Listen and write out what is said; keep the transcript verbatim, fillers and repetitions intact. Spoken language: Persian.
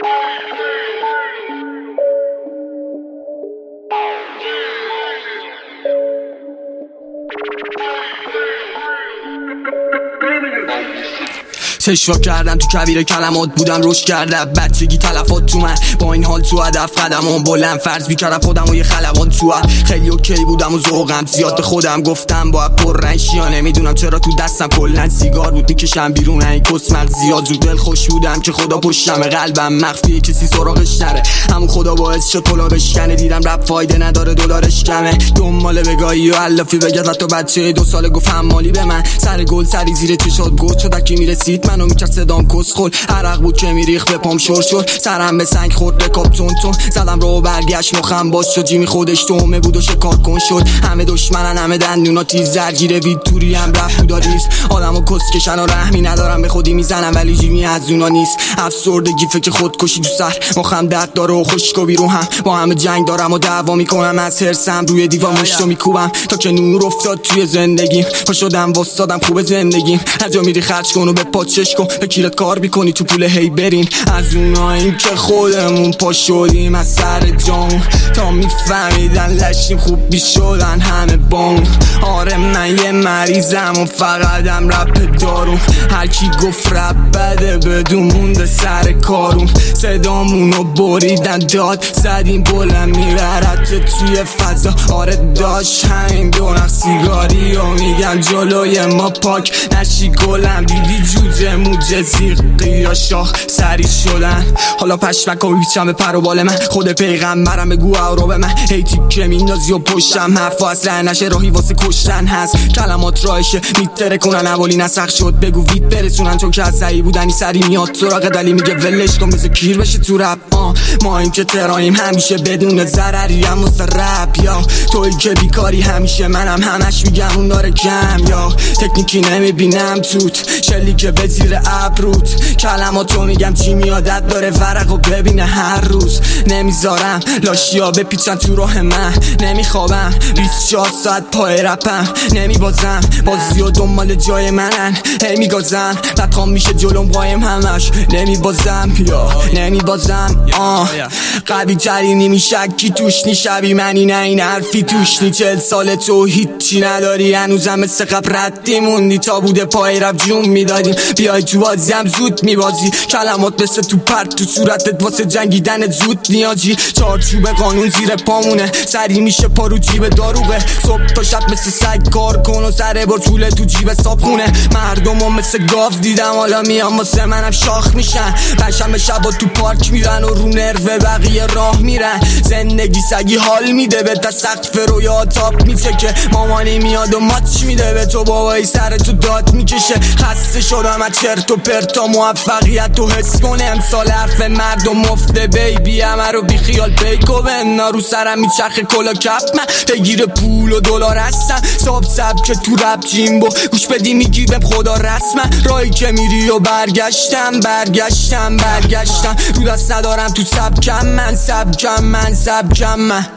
تشوا کردم تو کویر کلمات بودم روش کردم بچگی تلفات تو من با این حال تو هدف قدمم بلند فرض بیکردم خودم و یه خلبان تو خیلی اوکی بودم و ذوقم زیاد به خودم گفتم باید پر رنگ یا نمیدونم چرا تو دستم کلا سیگار بود میکشم بیرون این کس مغز زیاد زود دل خوش بودم که خدا پشتم قلبم مخفیه کسی سراغش نره همون خدا باعث شد کلاغش کنه دیدم رپ فایده نداره دلارش کمه دنبال بگاهی و علافی بگذر تا بچه دو ساله گفتم مالی به من سر گل سری زیر چشات گوت شد که میرسید منو میکرد صدام کسخل عرق بود که میریخ به پام شور شد سرم به سنگ خورد رکاب تون تون زدم رو برگشت مخم باز شد جیمی خودش تومه بود و شکار کن شد همه دشمنن همه دندونا تیز زرگیره ویتوری هم رفت بوداریست آدمو کسکشن و رحمی ندارم به خودی میزنم ولی جیمی از اونا نیست افسردگی فکر خودکشی تو سر مخم درد داره و خشک و بیرون هم با همه جنگ دارم و دعوا میکنم از هرسم روی دیوار مشتو میکوبم تا که نور افتاد توی زندگیم پا شدم واسادم خوب زندگیم هر جا میری خرج کن و به پاچش کن به کیلت کار میکنی تو پول هی برین از اوناییم که خودمون پا شدیم از سر جامون تا میفهمیدن لشیم خوب بیشدن همه بامون آره من یه مریضم و فقطم رپ دارون هرکی گفت رپ بده بدون مونده سر کارون صدامونو بریدن داد زدیم بلند میبرد توی فضا آره داشت همین دو نخ سیگاری و میگن جلوی ما پاک نشی گلم دیدی جوجه موجه زیقی یا شاخ سری شدن حالا پشمک و بیچم به پر و بال من خود پیغمبرم بگو رو به من هیتی که میندازی و پشتم حرف و اصلا نشه راهی واسه کشتن هست کلمات راهشه میتره کنن اولی نسخ شد بگو وید برسونن چون که از سعی بودنی سری میاد سراغ دلی میگه ولش کن بذار کیر بشه تو رپ ما این که ترایم همیشه بدون ضرری هم واسه رپ یا توی که بیکاری همیشه منم همش میگم اون داره کم یا تکنیکی نمیبینم توت شلی که به زیر ابروت کلماتو میگم چی میادت داره ورقو ببینه هر روز نمیذارم لاشیا بپیچن تو راه من نمیخوابم بیست و چهار ساعت پای رپم نمیبازم بازی و دنبال جای منن هی میگازم بدخوام میشه جلوم قایم همش نمیبازم یا نمیبازم آه قوی تری نمیشه کی توش نی شبی منی نه این حرفی توش نی چل سال تو هیچی نداری هنوزم مثل قبل ردی موندی تا بوده پای رپ جون میدادیم بیای تو بازی هم زود میبازی کلمات مثل تو پرت تو صورتت واسه جنگیدن زود نیازی چارچوب قانون زیر پامونه سری میشه پا رو جیب داروغه صبح تا شب مثل سگ کار کن و سر بار طوله تو جیب صابخونه مردم هم مثل گاو دیدم حالا میام واسه منم شاخ میشن پنجشنبه شبا تو پارک میرن و رو نرو بقیه راه میرن زندگی سگی حال میده به تا سقف رو یا تاپ میچه که مامانی میاد و ماچ میده به تو بابایی سر تو داد میکشه خسته شدم از چرت و پرتا موفقیت تو حس کنه امسال حرف مردم مفته بیبی همه رو بی خیال بیکو بنا رو سرم میچرخه کلا کپ من بگیر پول و دلار هستم ساب سب که تو رپ جیمبو گوش بدی میگی بهم خدا رسمن راهی که میری و برگشتم برگشتم برگشتم رو دست ندارم تو سبکم من سبکم من سبکم من